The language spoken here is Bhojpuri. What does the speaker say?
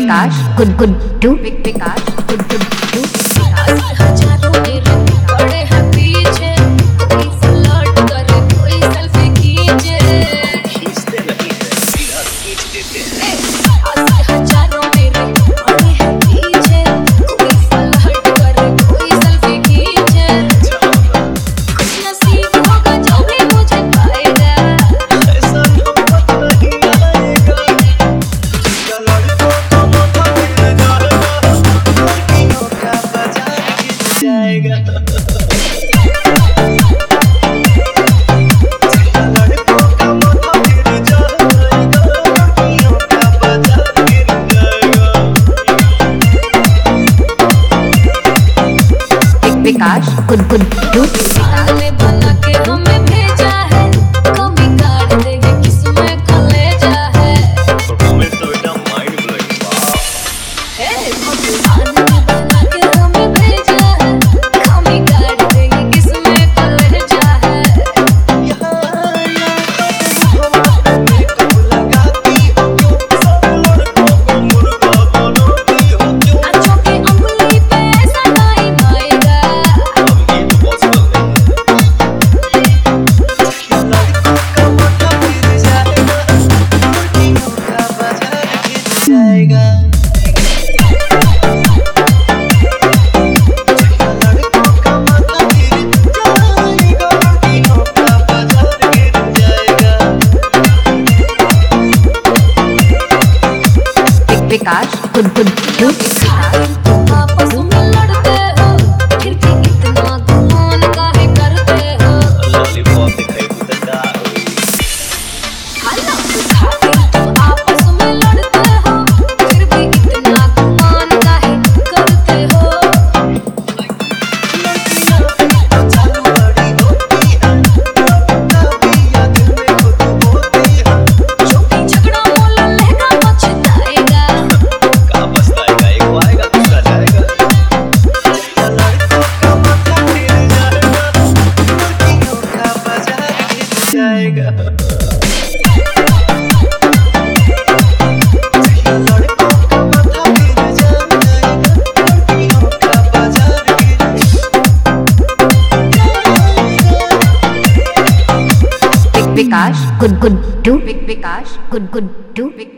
विकास गुनगुन विकास गुनगुन हजारों मेरे पड़े हैं पीछे, कोई फ्लर्ट करे कोई सेल्फी खींचे, खींचते नहीं है सीधा खींच देते हैं। हजारों मेरे पड़े हैं पीछे, कोई फ्लर्ट करे कोई सेल्फी खींचे, कुछ नसीब होगा जो भी मुझे पाएगा, ऐसा नौबत नहीं आएगा, जिसका लड़कों को मौका मिल जाएगा, लड़कियों का बाजार गिर जाएगा। जिसका लड़कों का मौका मिल जाएगा, लड़कियों का बाजार गिर जाएगा। विकास गुनगुन साले बना के हमें भेजा है, कभी काट देंगे किसमें कलेजा है, परफॉर्मेंस तो बेटा माइंड ब्लोइंग। वाह साले बना के हमें भेजा है, कभी काट देंगे किसमें कलेजा है, यहाँ तुम लगाती हो क्यों, सब लड़कों को मुर्गा बनाती हो क्यों। नाचों की अंगुली पे ऐसा नहीं आएगा, अब ये तो पॉसिबल नहीं है। लड़कों का मौका गिर जाएगा, लड़कियों का बाजार गिर जाएगा। लड़कों का मौका गिर जाएगा, लड़कियों का बाजार गिर जाएगा। विकास गुनगुन तुम आपस में लड़ते हो, फिर भी इतना गुमान काहे करते हो, लॉलीपॉप दिखाई बुतंदा तुम आपस में लड़ते हो, फिर भी इतना गुमान काहे करते हो, लड़कियां चालू बड़ी होती हैं, कभी याद में खुद होती हैं। छोटी झगड़ा मोल लहंगा पछताएगा, कहाँ पछताएगा, एक को आएगा दूसरा जाएगा। लड़कों का मौका गिर जाएगा, लड़कियों का बाजार गिर जाएगा। लड़कों का मौका गिर जाएगा, लड़कियों का बाजार गिर जाएगा। विकास गुनगुन विकास गुनगुन